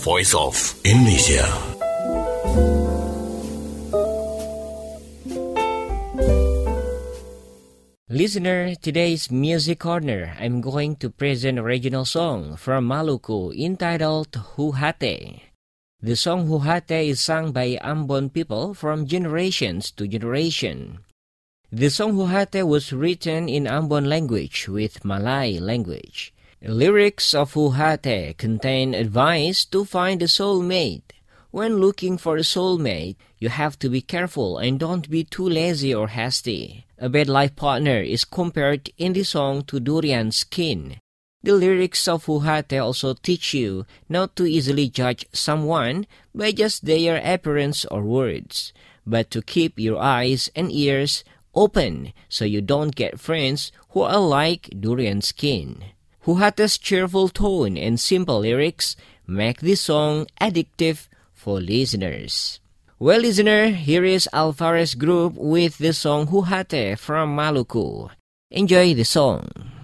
voice of Indonesia. Listener, today's Music Corner, I'm going to present a regional song from Maluku entitled Huhate. The song Huhate is sung by Ambon people from generations to generation. The song Huhate was written in Ambon language with Malay language. The lyrics of Huhate contain advice to find a soulmate. When looking for a soulmate, you have to be careful and don't be too lazy or hasty. A bad life partner is compared in the song to durian skin. The lyrics of Huhate also teach you not to easily judge someone by just their appearance or words, but to keep your eyes and ears open so you don't get friends who are like durian skin. Huhate's cheerful tone and simple lyrics make this song addictive for listeners. Well, listener, here is Alvarez Group with the song Huhate from Maluku. Enjoy the song.